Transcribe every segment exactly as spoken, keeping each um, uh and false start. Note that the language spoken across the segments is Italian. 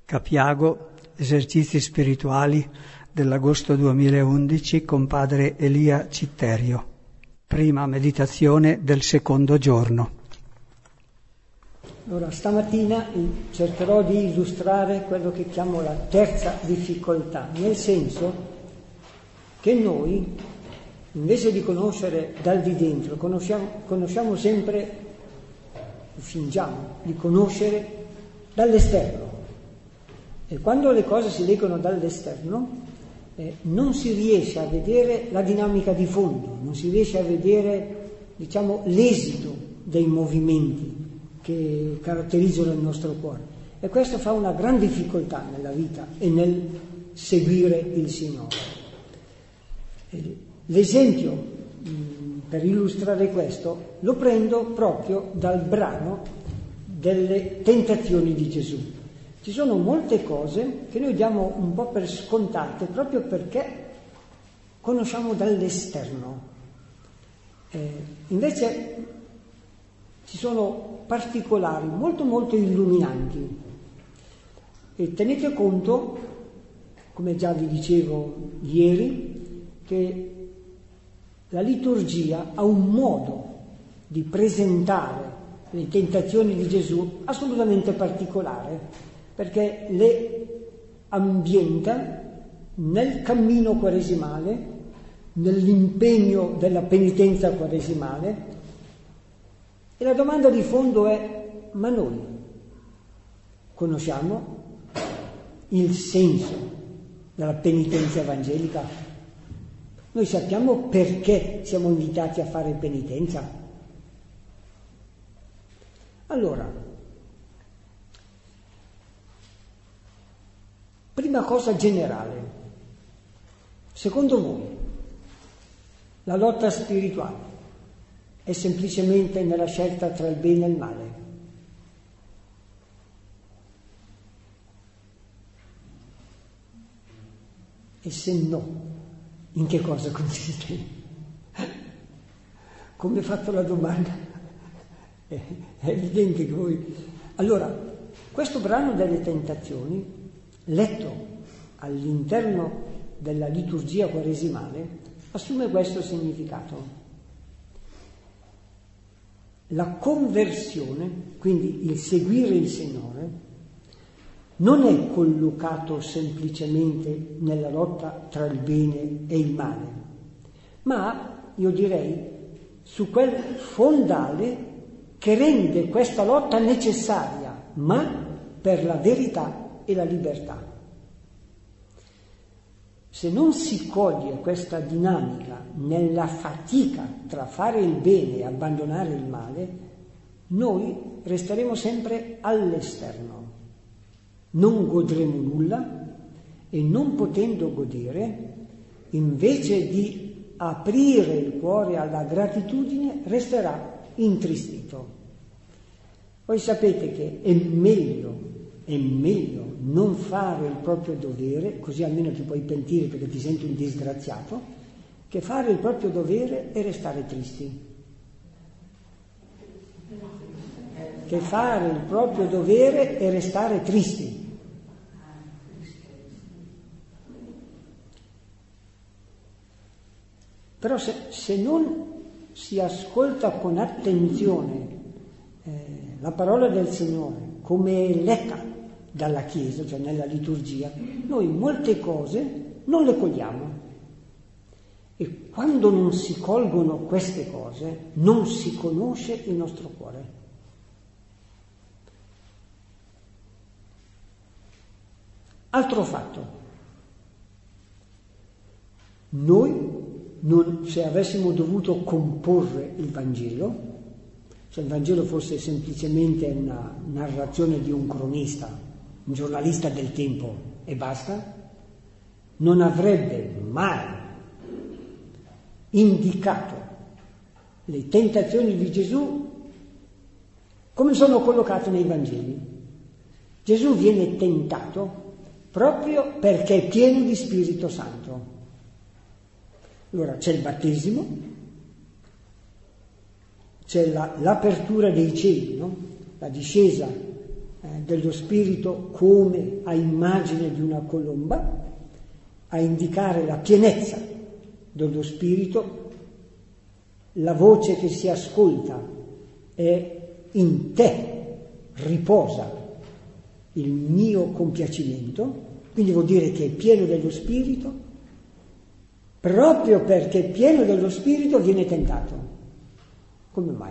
Capiago, esercizi spirituali dell'agosto duemilaundici con padre Elia Citterio. Prima meditazione del secondo giorno. Allora, stamattina cercherò di illustrare quello che chiamo la terza difficoltà, nel senso che noi, invece di conoscere dal di dentro, conosciamo, conosciamo sempre, fingiamo di conoscere dall'esterno. E quando le cose si leggono dall'esterno, eh, non si riesce a vedere la dinamica di fondo, non si riesce a vedere, diciamo, l'esito dei movimenti che caratterizzano il nostro cuore. E questo fa una gran difficoltà nella vita e nel seguire il Signore. L'esempio mh, per illustrare questo lo prendo proprio dal brano delle tentazioni di Gesù. Ci sono molte cose che noi diamo un po' per scontate proprio perché conosciamo dall'esterno. Eh, invece ci sono particolari molto molto illuminanti. E tenete conto, come già vi dicevo ieri, che la liturgia ha un modo di presentare le tentazioni di Gesù assolutamente particolare, perché le ambienta nel cammino quaresimale, nell'impegno della penitenza quaresimale. E la domanda di fondo è: ma noi conosciamo il senso della penitenza evangelica? Noi sappiamo perché siamo invitati a fare penitenza? Allora, prima cosa generale, secondo voi la lotta spirituale è semplicemente nella scelta tra il bene e il male? E se no, in che cosa consiste? Come ho fatto la domanda? È, è evidente che voi... Allora, questo brano delle tentazioni, letto all'interno della liturgia quaresimale, assume questo significato. La conversione, quindi il seguire il Signore, non è collocato semplicemente nella lotta tra il bene e il male, ma io direi su quel fondale che rende questa lotta necessaria, ma per la verità e la libertà. Se non si coglie questa dinamica nella fatica tra fare il bene e abbandonare il male, noi resteremo sempre all'esterno, non godremo nulla e, non potendo godere, invece di aprire il cuore alla gratitudine, resterà intristito. Voi sapete che è meglio È meglio non fare il proprio dovere, così almeno ti puoi pentire perché ti senti un disgraziato, che fare il proprio dovere e restare tristi. Che fare il proprio dovere e restare tristi. Però se, se non si ascolta con attenzione eh, la parola del Signore come letta dalla Chiesa, cioè nella liturgia, noi molte cose non le cogliamo. E quando non si colgono queste cose, non si conosce il nostro cuore. Altro fatto. Noi, non, se avessimo dovuto comporre il Vangelo, se il Vangelo fosse semplicemente una narrazione di un cronista, un giornalista del tempo e basta, non avrebbe mai indicato le tentazioni di Gesù come sono collocate nei Vangeli. Gesù viene tentato proprio perché è pieno di Spirito Santo. Allora c'è il battesimo, c'è la, l'apertura dei cieli, no? La discesa eh, dello spirito come a immagine di una colomba, a indicare la pienezza dello spirito. La voce che si ascolta è: in te riposa il mio compiacimento. Quindi vuol dire che è pieno dello spirito. Proprio perché è pieno dello spirito viene tentato. Come mai?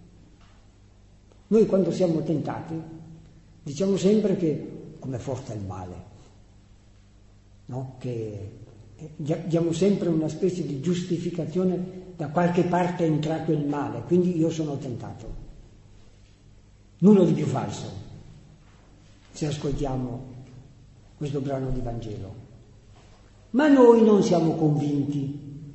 Noi quando siamo tentati diciamo sempre che come forza il male, no? Che diamo sempre una specie di giustificazione: da qualche parte è entrato il male, quindi io sono tentato. Nulla di più falso, se ascoltiamo questo brano di Vangelo. Ma noi non siamo convinti.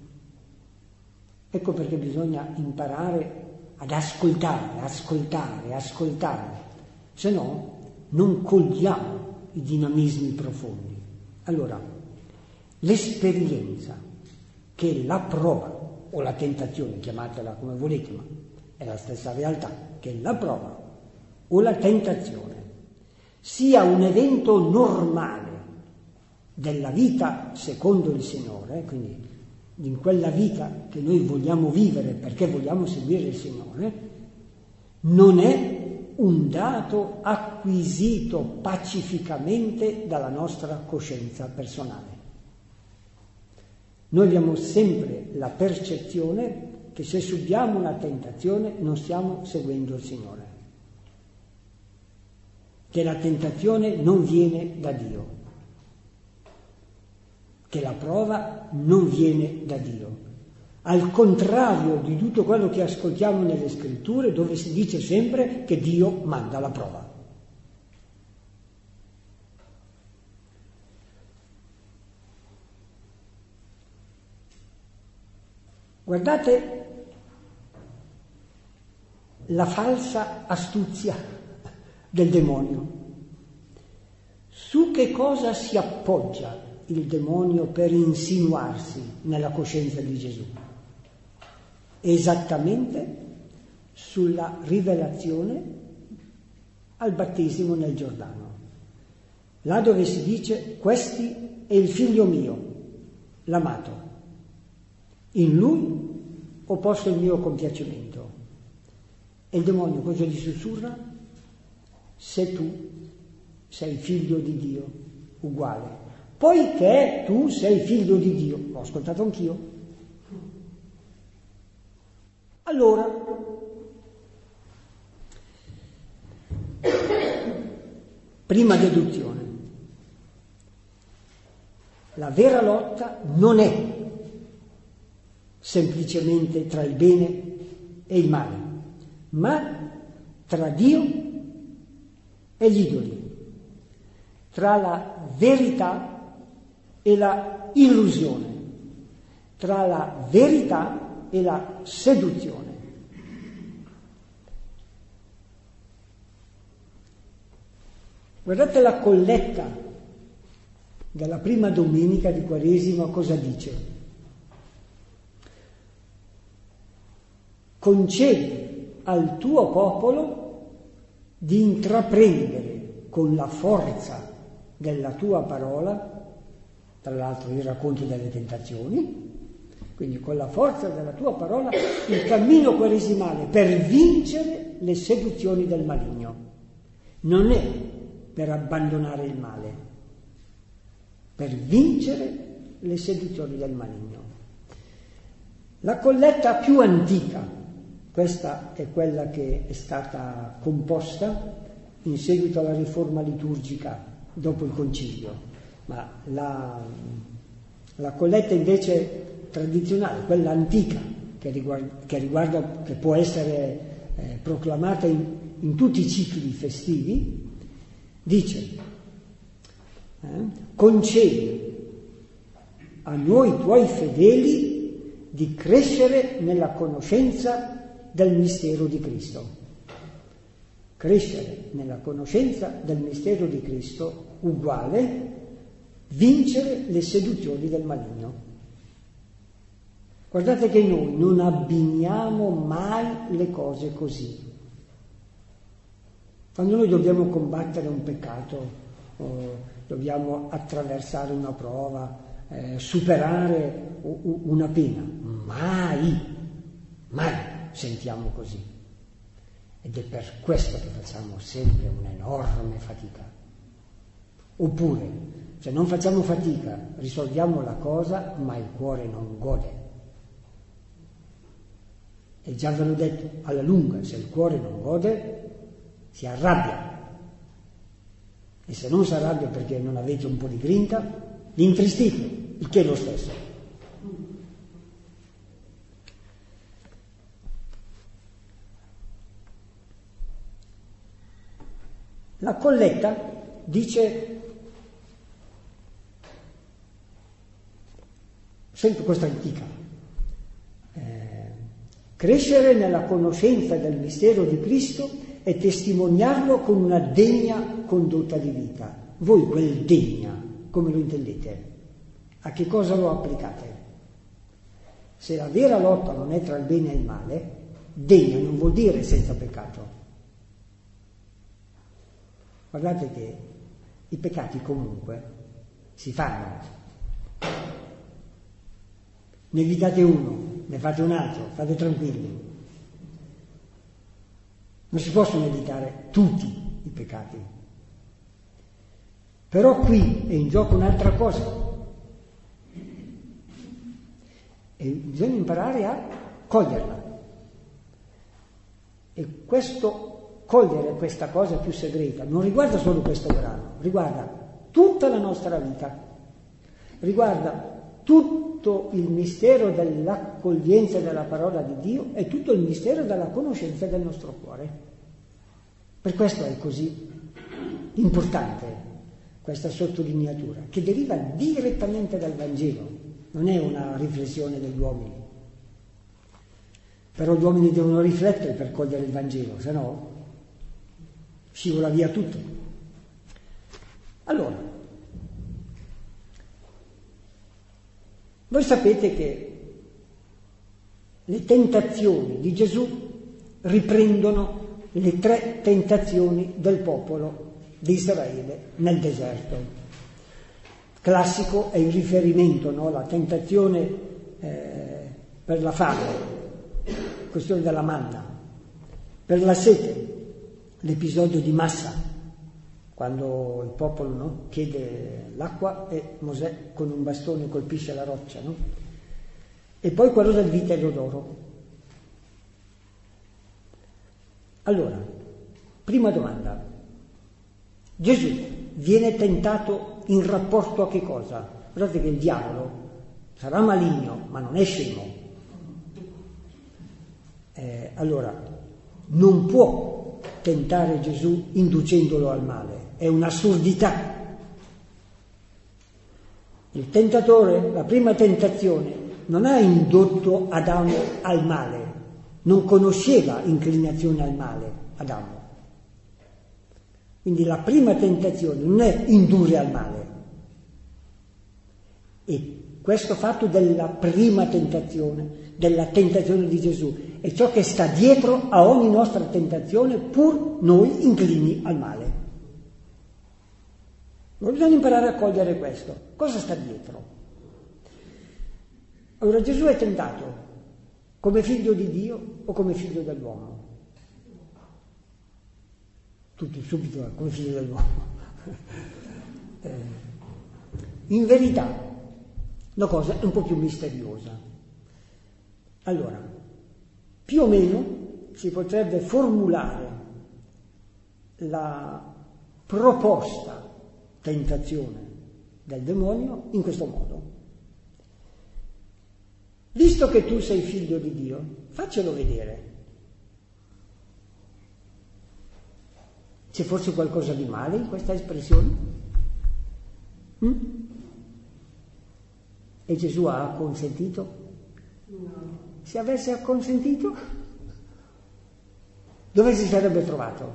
Ecco perché bisogna imparare ad ascoltare, ascoltare, ascoltare, se no non cogliamo i dinamismi profondi. Allora, l'esperienza che la prova, o la tentazione, chiamatela come volete, ma è la stessa realtà, che la prova o la tentazione sia un evento normale della vita secondo il Signore, quindi in quella vita che noi vogliamo vivere perché vogliamo seguire il Signore, non è un dato acquisito pacificamente dalla nostra coscienza personale. Noi abbiamo sempre la percezione che se subiamo una tentazione non stiamo seguendo il Signore, che la tentazione non viene da Dio, che la prova non viene da Dio. Al contrario di tutto quello che ascoltiamo nelle scritture, dove si dice sempre che Dio manda la prova. Guardate la falsa astuzia del demonio. Su che cosa si appoggia il demonio per insinuarsi nella coscienza di Gesù? Esattamente sulla rivelazione al battesimo nel Giordano, là dove si dice: questi è il figlio mio, l'amato, in lui ho posto il mio compiacimento. E il demonio cosa gli sussurra? Se tu sei figlio di Dio, uguale. Poiché tu sei figlio di Dio, l'ho ascoltato anch'io. Allora, prima deduzione, la vera lotta non è semplicemente tra il bene e il male, ma tra Dio e gli idoli, tra la verità e la illusione, tra la verità e la seduzione. Guardate la colletta della prima domenica di Quaresima cosa dice: concedi al tuo popolo di intraprendere con la forza della tua parola, tra l'altro il racconto delle tentazioni, quindi con la forza della tua parola, il cammino quaresimale per vincere le seduzioni del maligno. Non è per abbandonare il male, per vincere le seduzioni del maligno. La colletta più antica, questa è quella che è stata composta in seguito alla riforma liturgica dopo il concilio, ma la, la colletta invece tradizionale, quella antica, che riguarda, che, riguarda, che può essere eh, proclamata in, in tutti i cicli festivi, dice: eh, concedi a noi tuoi fedeli di crescere nella conoscenza del mistero di Cristo. Crescere nella conoscenza del mistero di Cristo uguale vincere le seduzioni del maligno. Guardate che noi non abbiniamo mai le cose così. Quando noi dobbiamo combattere un peccato, o dobbiamo attraversare una prova, eh, superare una pena, mai, mai sentiamo così. Ed è per questo che facciamo sempre un'enorme fatica. Oppure, se non facciamo fatica, risolviamo la cosa, ma il cuore non gode. E già ve l'ho detto, alla lunga, se il cuore non gode, si arrabbia. E se non si arrabbia perché non avete un po' di grinta, vi intristite, il che è lo stesso. La colletta dice sempre questa antica, eh, crescere nella conoscenza del mistero di Cristo e testimoniarlo con una degna condotta di vita. Voi quel degna, come lo intendete? A che cosa lo applicate? Se la vera lotta non è tra il bene e il male, degna non vuol dire senza peccato. Guardate che i peccati comunque si fanno. Ne evitate uno, ne fate un altro, fate tranquilli. Non si possono evitare tutti i peccati. Però qui è in gioco un'altra cosa. E bisogna imparare a coglierla. E questo cogliere questa cosa più segreta non riguarda solo questo brano, riguarda tutta la nostra vita, riguarda tutto il mistero dell'accoglienza della parola di Dio e tutto il mistero della conoscenza del nostro cuore. Per questo è così importante questa sottolineatura, che deriva direttamente dal Vangelo, non è una riflessione degli uomini. Però gli uomini devono riflettere per cogliere il Vangelo, se no scivola via tutto. Allora, voi sapete che le tentazioni di Gesù riprendono le tre tentazioni del popolo di Israele nel deserto. Classico è il riferimento, no? La tentazione eh, per la fame, questione della manna, per la sete, l'episodio di Massa, quando il popolo, no, chiede l'acqua e Mosè con un bastone colpisce la roccia, no? E poi quello del vitello d'oro. Allora, prima domanda: Gesù viene tentato in rapporto a che cosa? Guardate che il diavolo sarà maligno, ma non è scemo. Eh, allora, non può tentare Gesù inducendolo al male, è un'assurdità. Il tentatore, la prima tentazione, non ha indotto Adamo al male, non conosceva inclinazione al male Adamo. Quindi la prima tentazione non è indurre al male. E questo fatto della prima tentazione, della tentazione di Gesù, è ciò che sta dietro a ogni nostra tentazione, pur noi inclini al male. Ma bisogna imparare a cogliere questo. Cosa sta dietro? Allora Gesù è tentato come figlio di Dio o come figlio dell'uomo? Tutti subito come figlio dell'uomo. eh, in verità la cosa è un po' più misteriosa. Allora, più o meno si potrebbe formulare la proposta tentazione del demonio in questo modo: visto che tu sei figlio di Dio, faccelo vedere. C'è forse qualcosa di male in questa espressione? Mm? E Gesù ha acconsentito? No. Se avesse acconsentito, dove si sarebbe trovato?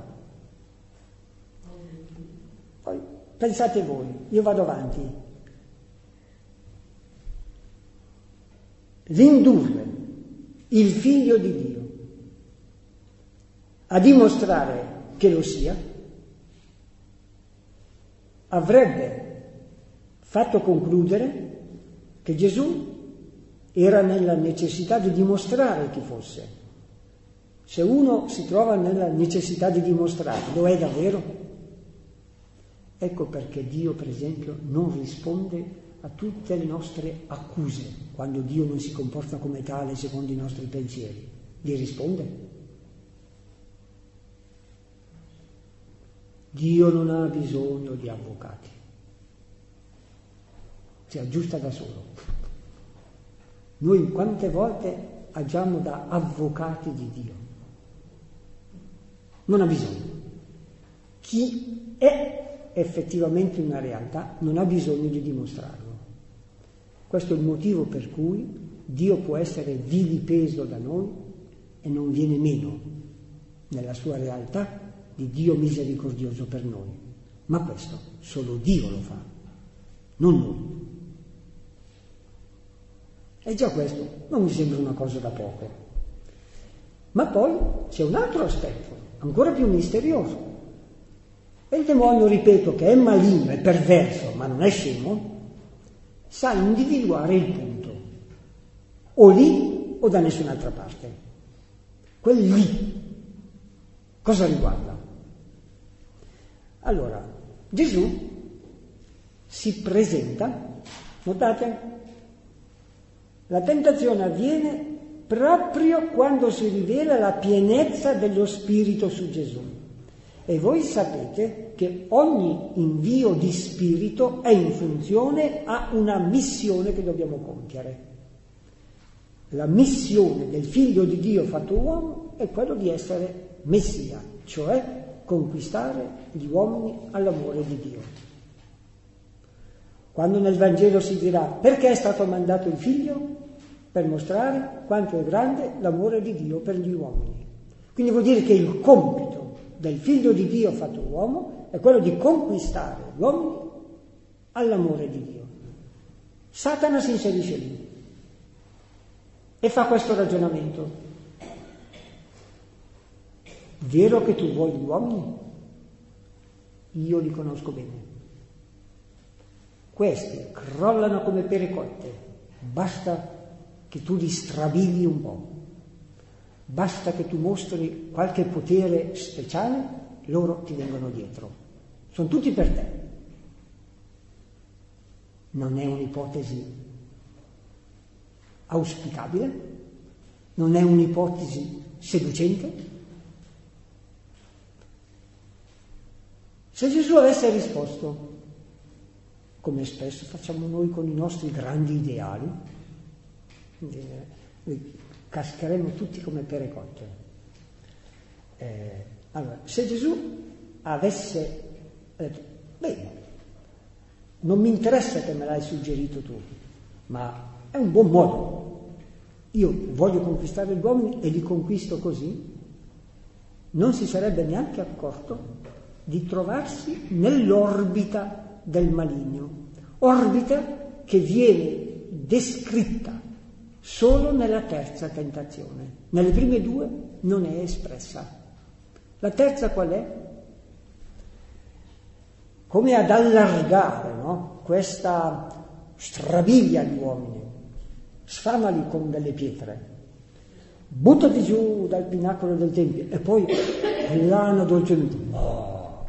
Poi pensate voi, io vado avanti. L'indurre il figlio di Dio a dimostrare che lo sia avrebbe fatto concludere che Gesù era nella necessità di dimostrare chi fosse. Se uno si trova nella necessità di dimostrare, lo è davvero? Ecco perché Dio, per esempio, non risponde a tutte le nostre accuse quando Dio non si comporta come tale secondo i nostri pensieri. Gli risponde. Dio non ha bisogno di avvocati, si aggiusta da solo. Noi quante volte agiamo da avvocati di Dio? Non ha bisogno. Chi è effettivamente una realtà non ha bisogno di dimostrarlo. Questo è il motivo per cui Dio può essere vilipeso da noi e non viene meno nella sua realtà di Dio misericordioso per noi. Ma questo solo Dio lo fa, non noi. E già questo non mi sembra una cosa da poco. Ma poi c'è un altro aspetto, ancora più misterioso. E il demonio, ripeto, che è maligno, è perverso, ma non è scemo, sa individuare il punto, o lì o da nessun'altra parte. Quel lì, cosa riguarda? Allora, Gesù si presenta, notate? La tentazione avviene proprio quando si rivela la pienezza dello Spirito su Gesù. E voi sapete che ogni invio di Spirito è in funzione a una missione che dobbiamo compiere. La missione del Figlio di Dio fatto uomo è quello di essere Messia, cioè conquistare gli uomini all'amore di Dio. Quando nel Vangelo si dirà perché è stato mandato il Figlio? Per mostrare quanto è grande l'amore di Dio per gli uomini. Quindi vuol dire che il compito del Figlio di Dio fatto uomo è quello di conquistare gli uomini all'amore di Dio. Satana si inserisce lì e fa questo ragionamento. Vero che tu vuoi gli uomini? Io li conosco bene. Questi crollano come pere cotte. Basta che tu li strabili un po'. Basta che tu mostri qualche potere speciale, loro ti vengono dietro. Sono tutti per te. Non è un'ipotesi auspicabile? Non è un'ipotesi seducente? Se Gesù avesse risposto, come spesso facciamo noi con i nostri grandi ideali, cascheremo tutti come pere cotte. Eh, allora, se Gesù avesse detto, bene, non mi interessa che me l'hai suggerito tu, ma è un buon modo, io voglio conquistare gli uomini e li conquisto così, non si sarebbe neanche accorto di trovarsi nell'orbita del maligno, orbita che viene descritta solo nella terza tentazione. Nelle prime due non è espressa. La terza qual è? Come ad allargare, no? Questa strabiglia gli uomini, sfamali con delle pietre, buttati giù dal pinacolo del tempio e poi lana dolcemente. Oh.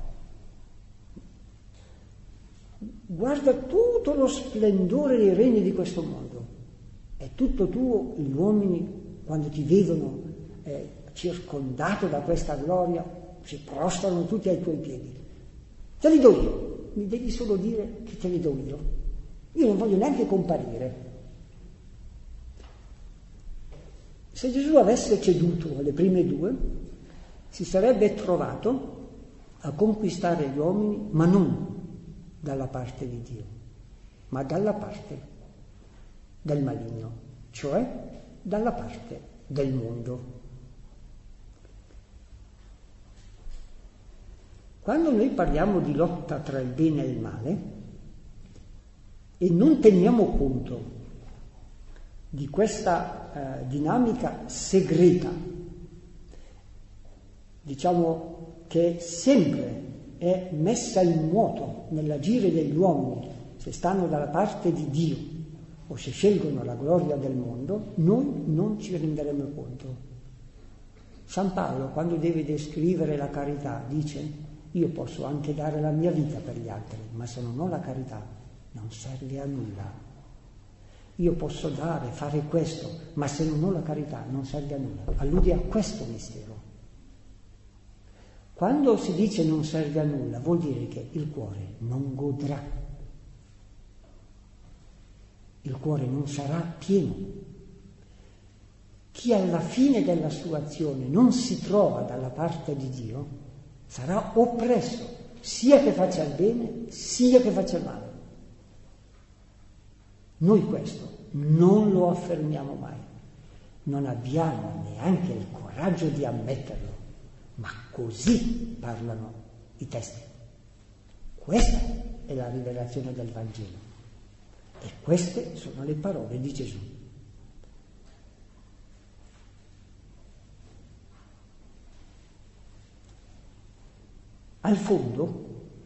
Guarda tutto lo splendore dei regni di questo mondo. È tutto tuo, gli uomini, quando ti vedono eh, circondato da questa gloria, si prostrano tutti ai tuoi piedi. Te li do io, mi devi solo dire che te li do io. Io non voglio neanche comparire. Se Gesù avesse ceduto alle prime due, si sarebbe trovato a conquistare gli uomini, ma non dalla parte di Dio, ma dalla parte del maligno, cioè dalla parte del mondo. Quando noi parliamo di lotta tra il bene e il male e non teniamo conto di questa eh, dinamica segreta, diciamo che è sempre è messa in moto nell'agire degli uomini, se stanno dalla parte di Dio o se scelgono la gloria del mondo, noi non ci renderemo conto. San Paolo, quando deve descrivere la carità, dice: io posso anche dare la mia vita per gli altri, ma se non ho la carità non serve a nulla. Io posso dare, fare questo, ma se non ho la carità non serve a nulla. Allude a questo mistero. Quando si dice non serve a nulla, vuol dire che il cuore non godrà. Il cuore non sarà pieno. Chi alla fine della sua azione non si trova dalla parte di Dio sarà oppresso, sia che faccia il bene, sia che faccia il male. Noi questo non lo affermiamo mai, non abbiamo neanche il coraggio di ammetterlo, ma così parlano i testi. Questa è la rivelazione del Vangelo e queste sono le parole di Gesù. Al fondo,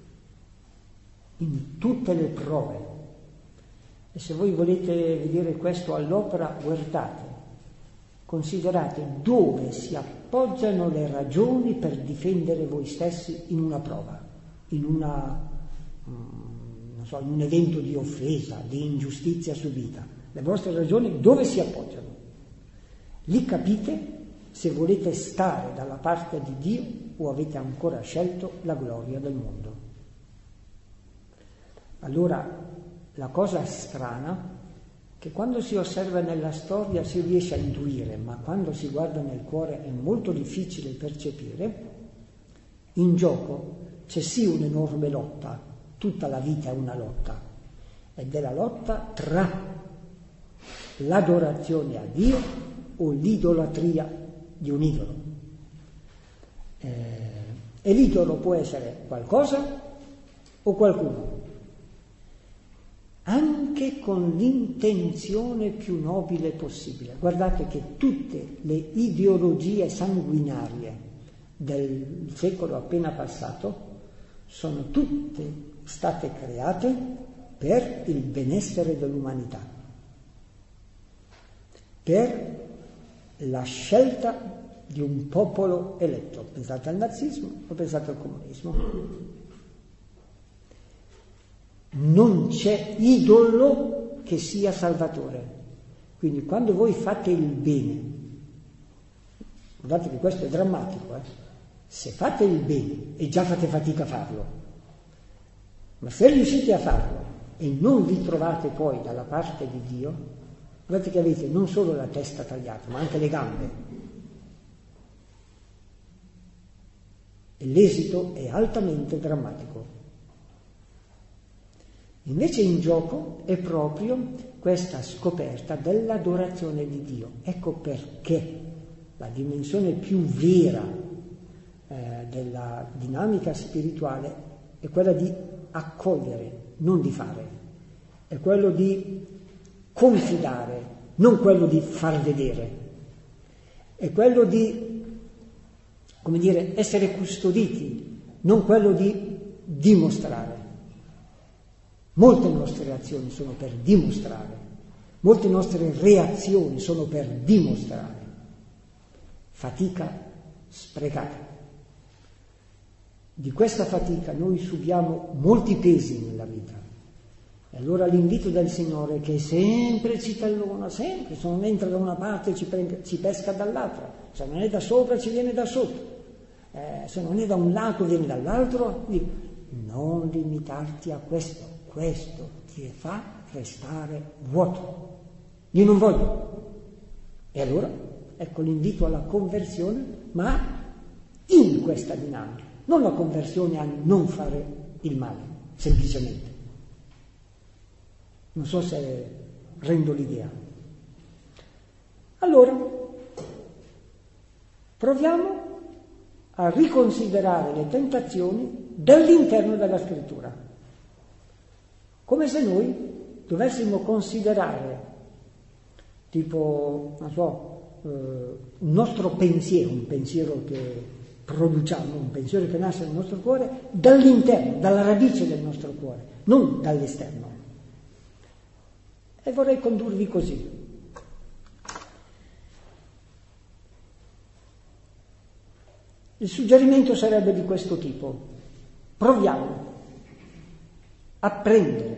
in tutte le prove, e se voi volete vedere questo all'opera, guardate, considerate dove si appoggiano le ragioni per difendere voi stessi in una prova, in, una, non so, in un evento di offesa, di ingiustizia subita. Le vostre ragioni dove si appoggiano? Lì capite se volete stare dalla parte di Dio o avete ancora scelto la gloria del mondo. Allora, la cosa strana, che quando si osserva nella storia si riesce a intuire, ma quando si guarda nel cuore è molto difficile percepire, in gioco c'è sì un'enorme lotta, tutta la vita è una lotta, ed è la lotta tra l'adorazione a Dio o l'idolatria di un idolo. Eh, e l'idolo può essere qualcosa o qualcuno, anche con l'intenzione più nobile possibile. Guardate che tutte le ideologie sanguinarie del secolo appena passato sono tutte state create per il benessere dell'umanità, per la scelta di un popolo eletto. Pensate al nazismo o pensate al comunismo? Non c'è idolo che sia salvatore. Quindi quando voi fate il bene, guardate che questo è drammatico, eh? Se fate il bene e già fate fatica a farlo, ma se riuscite a farlo e non vi trovate poi dalla parte di Dio, guardate che avete non solo la testa tagliata, ma anche le gambe. E l'esito è altamente drammatico. Invece in gioco è proprio questa scoperta dell'adorazione di Dio. Ecco perché la dimensione più vera eh, della dinamica spirituale è quella di accogliere, non di fare. È quello di confidare, non quello di far vedere. È quello di, come dire, essere custoditi, non quello di dimostrare. Molte nostre azioni sono per dimostrare, molte nostre reazioni sono per dimostrare. Fatica sprecata. Di questa fatica noi subiamo molti pesi nella vita. E allora l'invito del Signore, che sempre ci tallona, sempre, se non entra da una parte ci, prende, ci pesca dall'altra, se non è da sopra ci viene da sotto, eh, se non è da un lato viene dall'altro. Dico, non limitarti a questo. Questo ti fa restare vuoto. Io non voglio. E allora, ecco l'invito alla conversione, ma in questa dinamica. Non la conversione a non fare il male, semplicemente. Non so se rendo l'idea. Allora, proviamo a riconsiderare le tentazioni dall'interno della Scrittura. Come se noi dovessimo considerare, tipo, non so, eh, un nostro pensiero, un pensiero che produciamo un pensiero che nasce nel nostro cuore dall'interno, dalla radice del nostro cuore, non dall'esterno. E vorrei condurvi così. Il suggerimento sarebbe di questo tipo: proviamo a prendere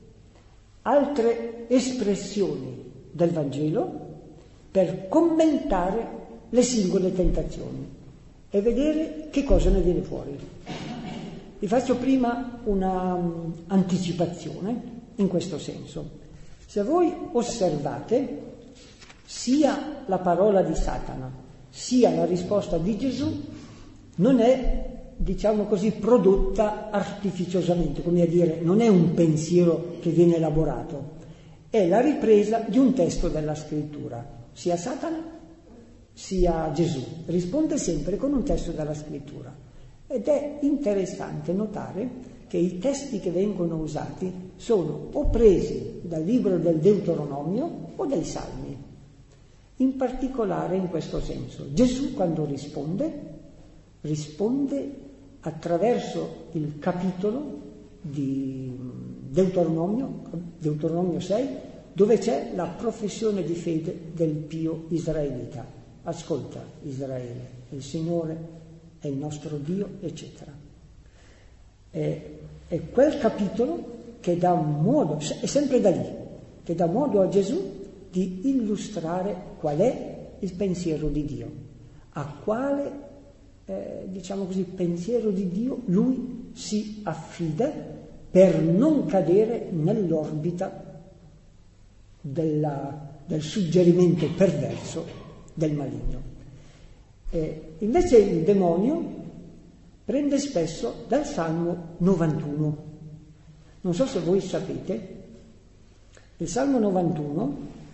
altre espressioni del Vangelo per commentare le singole tentazioni e vedere che cosa ne viene fuori. Vi faccio prima una um, anticipazione in questo senso. Se voi osservate, sia la parola di Satana sia la risposta di Gesù non è, diciamo così, prodotta artificiosamente, come a dire, non è un pensiero che viene elaborato, è la ripresa di un testo della Scrittura. Sia Satana sia Gesù risponde sempre con un testo della Scrittura, ed è interessante notare che i testi che vengono usati sono o presi dal libro del Deuteronomio o dai Salmi. In particolare in questo senso, Gesù quando risponde, risponde attraverso il capitolo di Deuteronomio, Deuteronomio sei, dove c'è la professione di fede del pio israelita. Ascolta Israele, il Signore è il nostro Dio, eccetera. È, è quel capitolo che dà modo, è sempre da lì, che dà modo a Gesù di illustrare qual è il pensiero di Dio, a quale, eh, diciamo così, pensiero di Dio lui si affida per non cadere nell'orbita della, del suggerimento perverso del maligno. Eh, invece il demonio prende spesso dal Salmo novantuno. Non so se voi sapete, il Salmo novantuno,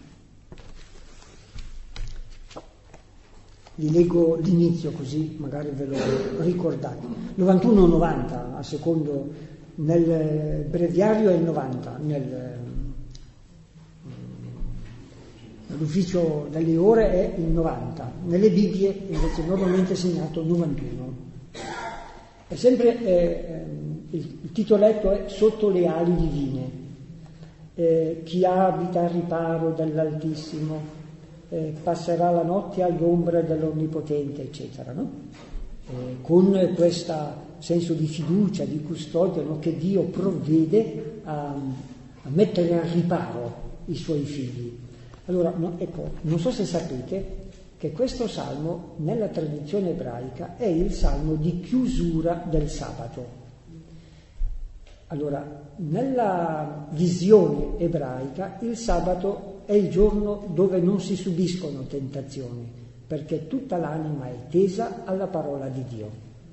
vi leggo l'inizio così magari ve lo ricordate. novantuno novanta, a secondo, nel breviario è il novanta, nel, nell'ufficio delle ore è il novanta, nelle Bibbie invece normalmente è segnato novantuno. È sempre, eh, il, il titoletto è Sotto le ali divine, eh, chi abita al riparo dell'Altissimo Eh, passerà la notte all'ombra dell'Onnipotente, eccetera, no? Eh, con questo senso di fiducia, di custodia, no? Che Dio provvede a, a mettere al riparo i suoi figli. Allora, no, ecco, non so se sapete che questo salmo nella tradizione ebraica è il salmo di chiusura del sabato. Allora, nella visione ebraica il sabato è il giorno dove non si subiscono tentazioni, perché tutta l'anima è tesa alla parola di Dio.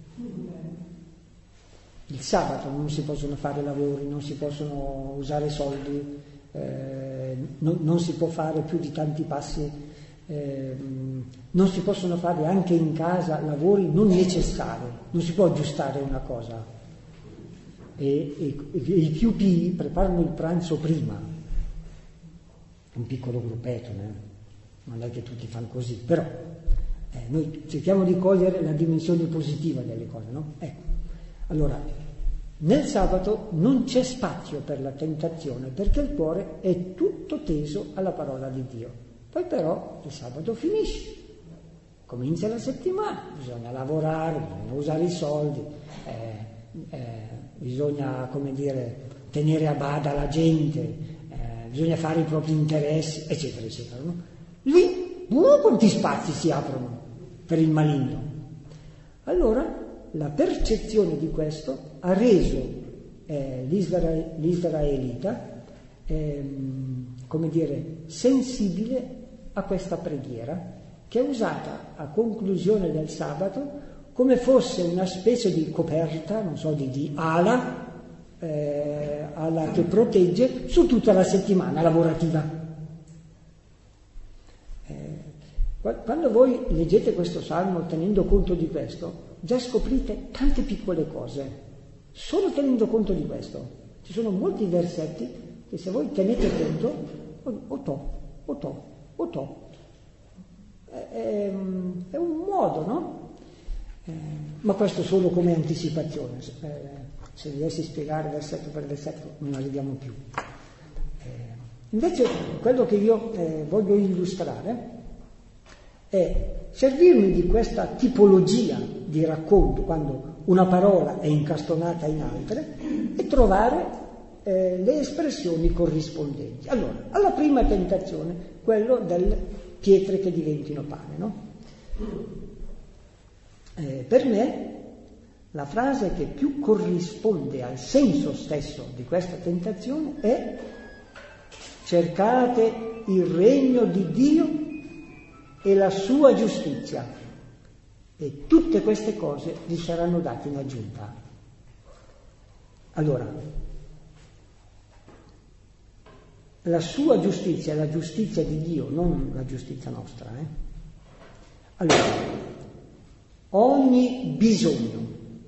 Il sabato non si possono fare lavori, non si possono usare soldi, eh, non, non si può fare più di tanti passi, eh, non si possono fare anche in casa lavori non necessari, non si può aggiustare una cosa. E, e, e i più pii preparano il pranzo prima. Un piccolo gruppetto, eh? Non è che tutti fanno così, però eh, noi cerchiamo di cogliere la dimensione positiva delle cose, no? Ecco, allora, nel sabato non c'è spazio per la tentazione, perché il cuore è tutto teso alla parola di Dio. Poi però il sabato finisce, comincia la settimana, bisogna lavorare, bisogna usare i soldi, eh, eh, bisogna, come dire, tenere a bada la gente, bisogna fare i propri interessi, eccetera, eccetera. No? Lì, uh, quanti spazi si aprono per il maligno. Allora, la percezione di questo ha reso eh, l'Isra- l'israelita, eh, come dire, sensibile a questa preghiera, che è usata a conclusione del sabato come fosse una specie di coperta, non so, di, di ala, Eh, alla che protegge su tutta la settimana lavorativa. Eh, quando voi leggete questo salmo tenendo conto di questo, già scoprite tante piccole cose, solo tenendo conto di questo. Ci sono molti versetti che se voi tenete conto, otto, otto, otto, è, è, è un modo, no? Eh, ma questo solo come anticipazione, eh, se riessi a spiegare versetto per versetto non arriviamo più. Eh, invece quello che io eh, voglio illustrare è servirmi di questa tipologia di racconto, quando una parola è incastonata in altre, e trovare eh, le espressioni corrispondenti. Allora, alla prima tentazione, quello delle pietre che diventino pane, no? Eh, per me la frase che più corrisponde al senso stesso di questa tentazione è: cercate il regno di Dio e la sua giustizia, e tutte queste cose vi saranno date in aggiunta. Allora, la sua giustizia è la giustizia di Dio, non la giustizia nostra. Eh? Allora, ogni bisogno,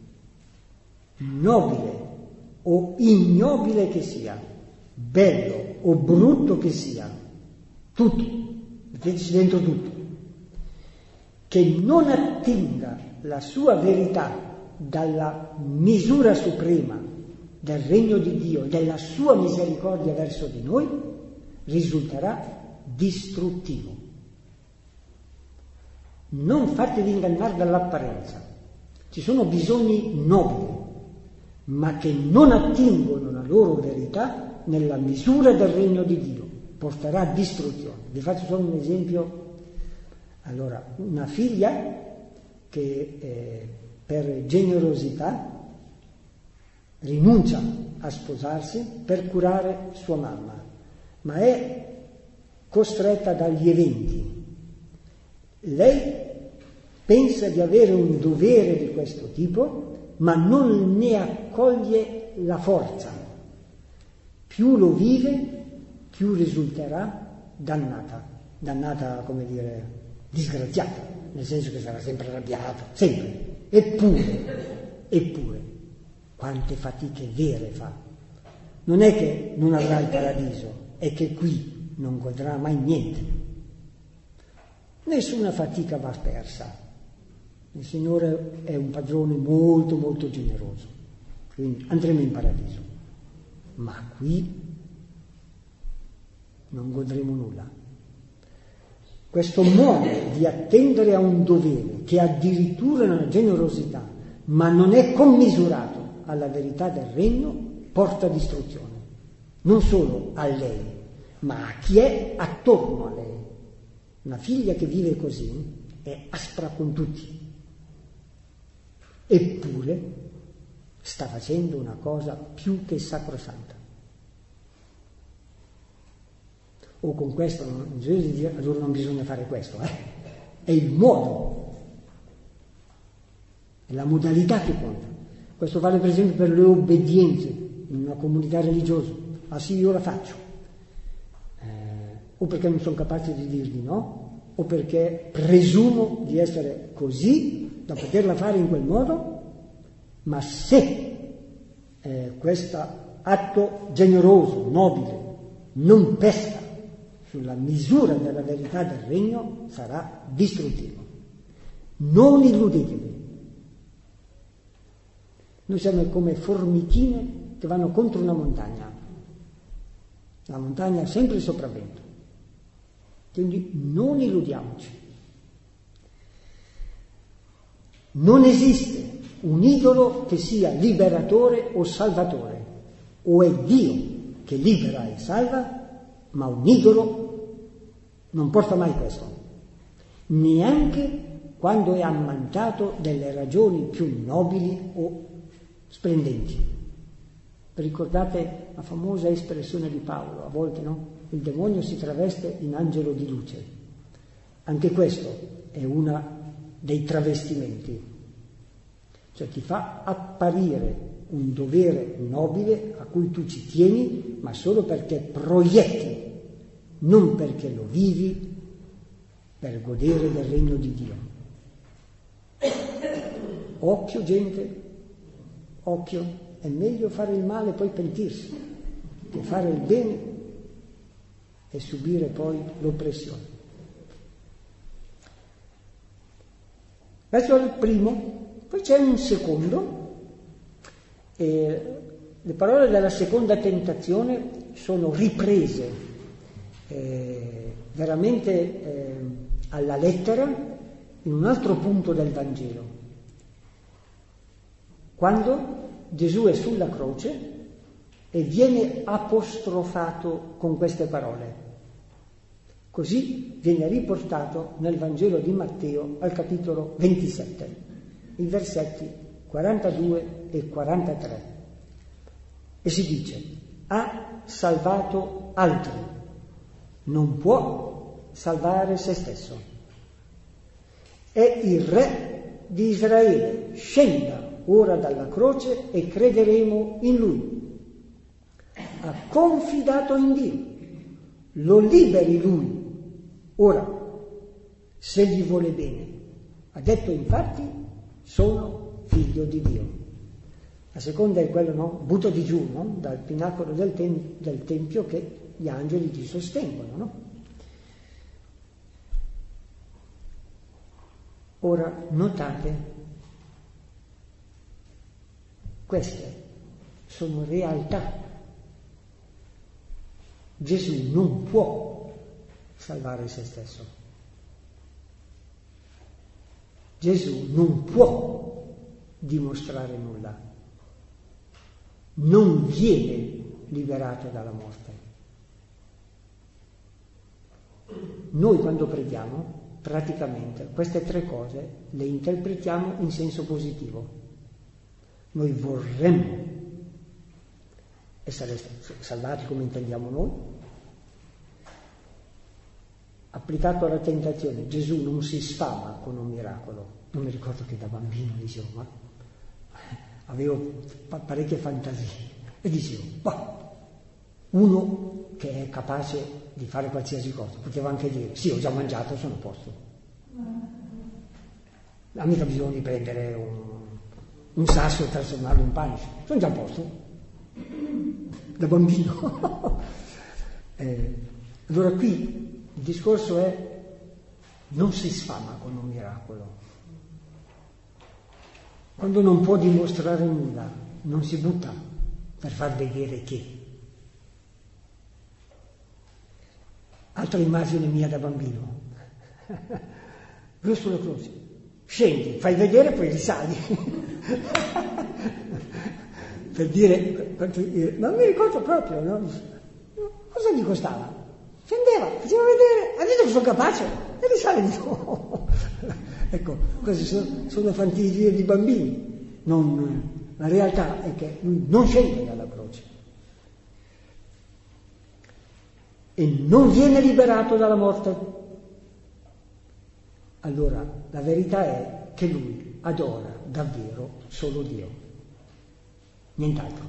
nobile o ignobile che sia, bello o brutto che sia, tutto, metteteci dentro tutto, che non attinga la sua verità dalla misura suprema del regno di Dio e della sua misericordia verso di noi, risulterà distruttivo. Non fatevi ingannare dall'apparenza. Ci sono bisogni nobili, ma che non attingono la loro verità nella misura del regno di Dio. Porterà a distruzione. Vi faccio solo un esempio. Allora, una figlia che eh, per generosità rinuncia a sposarsi per curare sua mamma, ma è costretta dagli eventi. Lei pensa di avere un dovere di questo tipo, ma non ne accoglie la forza. Più lo vive, più risulterà dannata. Dannata, come dire, disgraziata, nel senso che sarà sempre arrabbiata, sempre. Eppure, eppure, quante fatiche vere fa. Non è che non avrà il paradiso, è che qui non godrà mai niente. Nessuna fatica va persa. Il Signore è un padrone molto molto generoso, quindi andremo in paradiso, ma qui non godremo nulla. Questo modo di attendere a un dovere che addirittura è una generosità, ma non è commisurato alla verità del regno, porta distruzione, non solo a lei, ma a chi è attorno a lei. Una figlia che vive così è aspra con tutti, eppure sta facendo una cosa più che sacrosanta. O con questo non bisogna dire, allora non bisogna fare questo, eh? È il modo, è la modalità che conta. Questo vale per esempio per le obbedienze in una comunità religiosa. Ah sì, io la faccio. Eh, o perché non sono capace di dirgli no, o perché presumo di essere così da poterla fare in quel modo, ma se eh, questo atto generoso, nobile, non pesca sulla misura della verità del regno, sarà distruttivo. Non illudetevi. Noi siamo come formichine che vanno contro una montagna. La montagna ha sempre il sopravvento. Quindi non illudiamoci. Non esiste un idolo che sia liberatore o salvatore. O è Dio che libera e salva, ma un idolo non porta mai questo. Neanche quando è ammantato delle ragioni più nobili o splendenti. Ricordate la famosa espressione di Paolo, a volte no? Il demonio si traveste in angelo di luce. Anche questo è uno dei travestimenti. Cioè ti fa apparire un dovere nobile a cui tu ci tieni, ma solo perché proietti, non perché lo vivi per godere del regno di Dio. Occhio gente, occhio, è meglio fare il male e poi pentirsi, che fare il bene e subire poi l'oppressione. Verso il primo, Poi c'è un secondo, e le parole della seconda tentazione sono riprese eh, veramente eh, alla lettera in un altro punto del Vangelo, quando Gesù è sulla croce e viene apostrofato con queste parole. Così viene riportato nel Vangelo di Matteo al capitolo ventisette, i versetti quarantadue e quarantatré. E si dice: ha salvato altri, non può salvare se stesso. È il Re di Israele, scenda ora dalla croce e crederemo in Lui. Ha confidato in Dio, lo liberi Lui. Ora, se gli vuole bene, ha detto infatti, sono figlio di Dio. La seconda è quello, no? Buttati giù, no? Dal pinacolo del, tem- del Tempio che gli angeli ti sostengono, no? Ora, notate, queste sono realtà. Gesù non può salvare se stesso. Gesù non può dimostrare nulla. Non viene liberato dalla morte. Noi quando preghiamo, praticamente, queste tre cose le interpretiamo in senso positivo. Noi vorremmo essere salvati come intendiamo noi. Applicato alla tentazione, Gesù non si sfama con un miracolo. Non mi ricordo che da bambino dicevo, ma avevo parecchie fantasie e dicevo, bah, uno che è capace di fare qualsiasi cosa, poteva anche dire, sì, ho già mangiato, sono a posto. Non ha mica bisogno di prendere un, un sasso e trasformarlo in pane, sono già a posto, da bambino. eh, allora qui il discorso è, non si sfama con un miracolo. Quando non può dimostrare nulla, non si butta per far vedere che. Altra immagine mia da bambino. Lui sulla croce. Scendi, fai vedere, poi risali. Per dire, per dire, non mi ricordo proprio, no? Cosa gli costava? Scendeva, faceva vedere, ha detto che sono capace, e risale di nuovo. Ecco, queste sono, sono fantasie di bambini. Non, la realtà è che lui non scende dalla croce e non viene liberato dalla morte. Allora la verità è che lui adora davvero solo Dio, nient'altro.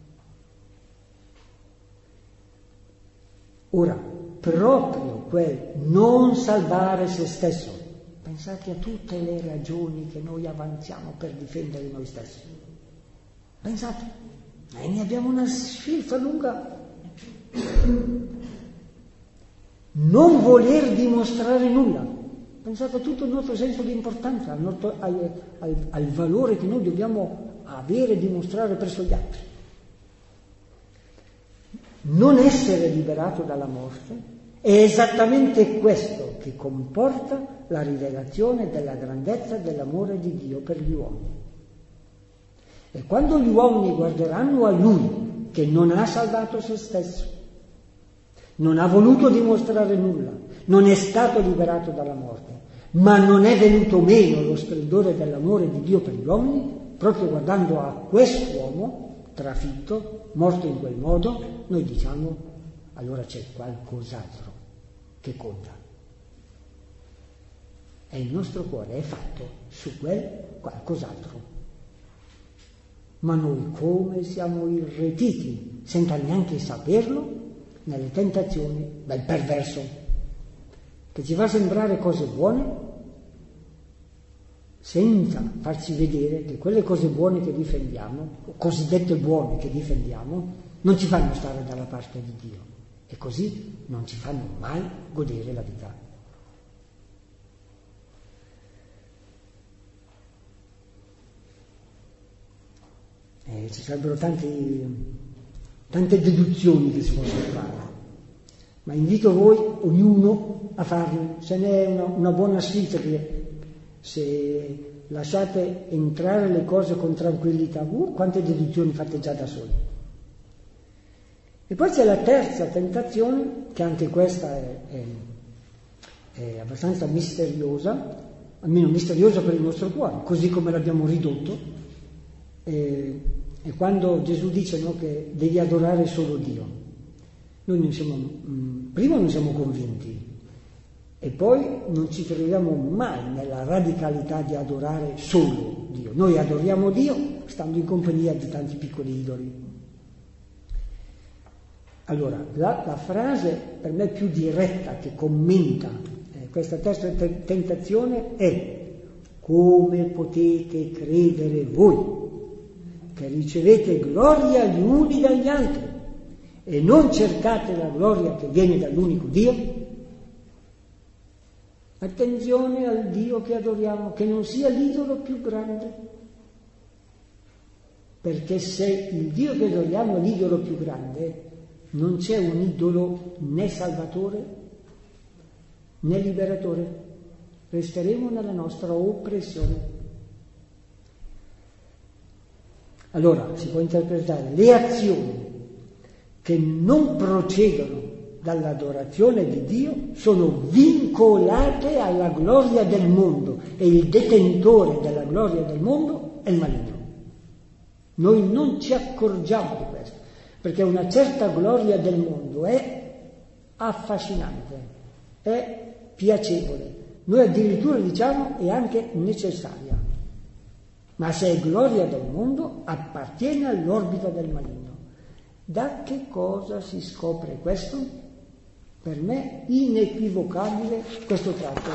Ora, proprio quel non salvare se stesso, pensate a tutte le ragioni che noi avanziamo per difendere noi stessi. Pensate, e ne abbiamo una sfilza lunga. Non voler dimostrare nulla. Pensate a tutto il nostro senso di importanza, al, nostro, al, al, al valore che noi dobbiamo avere e dimostrare presso gli altri. Non essere liberato dalla morte è esattamente questo che comporta la rivelazione della grandezza dell'amore di Dio per gli uomini. E quando gli uomini guarderanno a Lui, che non ha salvato se stesso, non ha voluto dimostrare nulla, non è stato liberato dalla morte, ma non è venuto meno lo splendore dell'amore di Dio per gli uomini, proprio guardando a quest'uomo trafitto, morto in quel modo, noi diciamo, allora c'è qualcos'altro che conta. E il nostro cuore è fatto su quel qualcos'altro. Ma noi come siamo irretiti, senza neanche saperlo, nelle tentazioni del perverso, che ci fa sembrare cose buone, senza farci vedere che quelle cose buone che difendiamo, o cosiddette buone che difendiamo, non ci fanno stare dalla parte di Dio, e così non ci fanno mai godere la vita. Eh, ci sarebbero tanti, tante deduzioni che si possono fare, ma invito voi, ognuno, a farle. Ce n'è una, una buona sfida che se lasciate entrare le cose con tranquillità, uh, quante deduzioni fate già da soli. E poi c'è la terza tentazione, che anche questa è, è, è abbastanza misteriosa, almeno misteriosa per il nostro cuore, così come l'abbiamo ridotto, eh, è quando Gesù dice, no, che devi adorare solo Dio. Noi non siamo, mh, prima non siamo convinti, e poi non ci troviamo mai nella radicalità di adorare solo Dio. Noi adoriamo Dio stando in compagnia di tanti piccoli idoli. Allora, la, la frase per me più diretta che commenta eh, questa terza te- tentazione è: come potete credere voi che ricevete gloria gli uni dagli altri e non cercate la gloria che viene dall'unico Dio? Attenzione al Dio che adoriamo, che non sia l'idolo più grande, perché se il Dio che adoriamo è l'idolo più grande, non c'è un idolo né salvatore né liberatore, resteremo nella nostra oppressione. Allora si può interpretare le azioni che non procedono dall'adorazione di Dio sono vincolate alla gloria del mondo, e il detentore della gloria del mondo è il maligno. Noi non ci accorgiamo di questo, perché una certa gloria del mondo è affascinante, è piacevole, noi addirittura diciamo è anche necessaria, ma se è gloria del mondo appartiene all'orbita del maligno. Da che cosa si scopre questo? Per me inequivocabile questo tratto.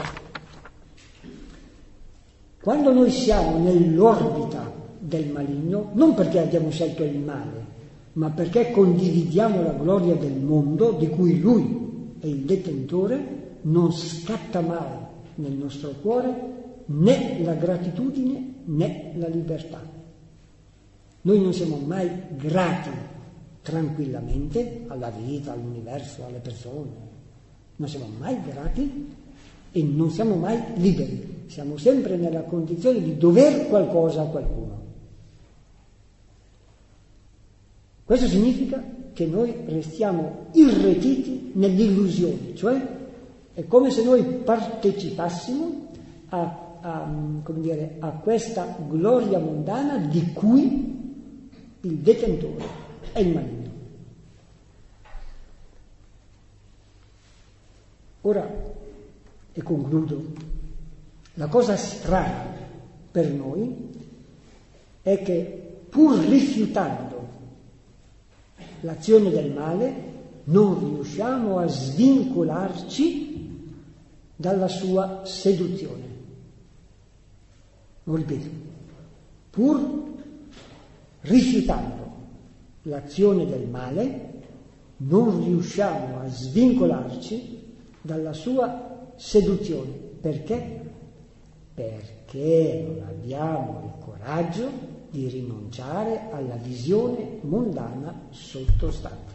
Quando noi siamo nell'orbita del maligno, non perché abbiamo scelto il male, ma perché condividiamo la gloria del mondo di cui lui è il detentore, non scatta mai nel nostro cuore né la gratitudine né la libertà. Noi non siamo mai grati tranquillamente alla vita, all'universo, alle persone. Non siamo mai grati e non siamo mai liberi. Siamo sempre nella condizione di dover qualcosa a qualcuno. Questo significa che noi restiamo irretiti nell'illusione, cioè è come se noi partecipassimo a, a, come dire, a questa gloria mondana di cui il detentore è il maligno. Ora, e concludo, la cosa strana per noi è che pur rifiutando l'azione del male non riusciamo a svincolarci dalla sua seduzione. Lo ripeto, pur rifiutando l'azione del male non riusciamo a svincolarci dalla sua seduzione. Perché? Perché non abbiamo il coraggio di rinunciare alla visione mondana sottostante.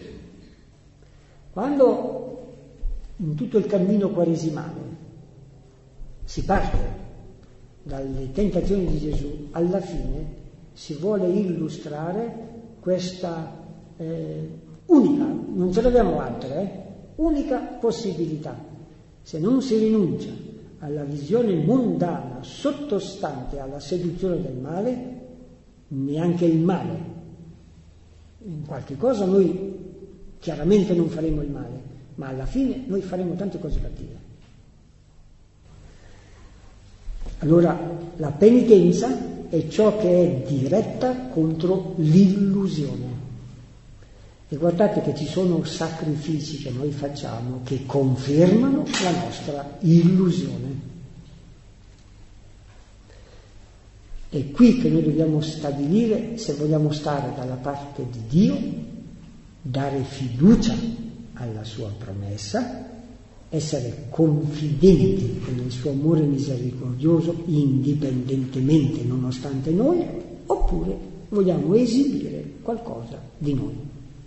Quando in tutto il cammino quaresimale si parte dalle tentazioni di Gesù, alla fine si vuole illustrare questa eh, unica, non ce l'abbiamo altre, eh, unica possibilità. Se non si rinuncia alla visione mondana sottostante alla seduzione del male, neanche il male. In qualche cosa noi chiaramente non faremo il male, ma alla fine noi faremo tante cose cattive. Allora la penitenza è ciò che è diretta contro l'illusione. E guardate che ci sono sacrifici che noi facciamo che confermano la nostra illusione. È qui che noi dobbiamo stabilire se vogliamo stare dalla parte di Dio, dare fiducia alla sua promessa, essere confidenti nel suo amore misericordioso indipendentemente, nonostante noi, oppure vogliamo esibire qualcosa di noi.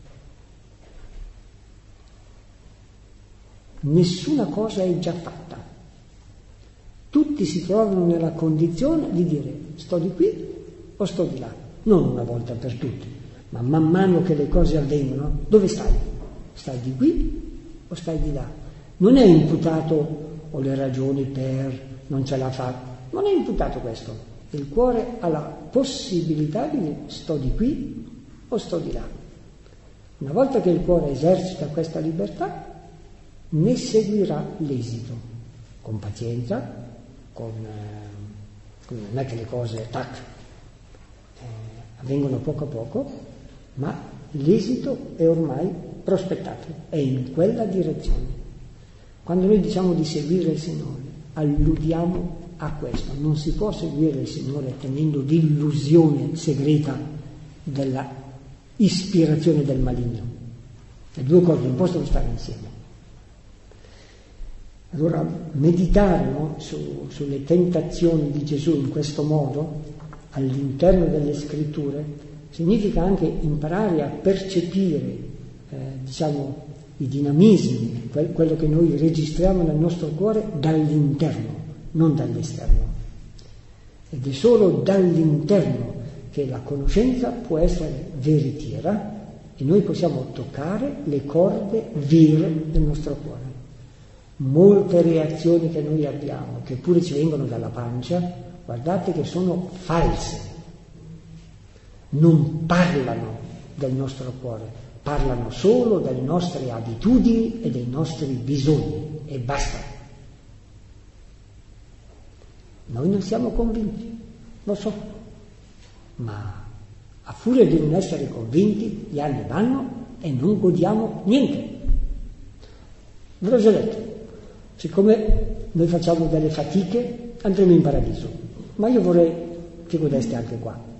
Nessuna cosa è già fatta. Tutti si trovano nella condizione di dire sto di qui o sto di là, non una volta per tutti, ma man mano che le cose avvengono, dove stai? Stai di qui o stai di là? Non è imputato ho le ragioni per, non ce la fa, non è imputato questo. Il cuore ha la possibilità di dire sto di qui o sto di là. Una volta che il cuore esercita questa libertà, ne seguirà l'esito, con pazienza, con, eh, non è che le cose tac, eh, avvengono poco a poco, ma l'esito è ormai prospettato, è in quella direzione. Quando noi diciamo di seguire il Signore, alludiamo a questo. Non si può seguire il Signore tenendo l'illusione segreta della ispirazione del maligno. Le due cose non possono stare insieme. Allora, meditare no, su, sulle tentazioni di Gesù in questo modo, all'interno delle scritture, significa anche imparare a percepire, eh, diciamo, i dinamismi, quello che noi registriamo nel nostro cuore dall'interno, non dall'esterno. Ed è solo dall'interno che la conoscenza può essere veritiera e noi possiamo toccare le corde vere del nostro cuore. Molte reazioni che noi abbiamo, che pure ci vengono dalla pancia, guardate che sono false, non parlano del nostro cuore, parlano solo delle nostre abitudini e dei nostri bisogni e basta. Noi non siamo convinti, lo so, ma a furia di non essere convinti gli anni vanno e non godiamo niente. Ve l'ho già detto, siccome noi facciamo delle fatiche andremo in paradiso, ma io vorrei che godeste anche qua.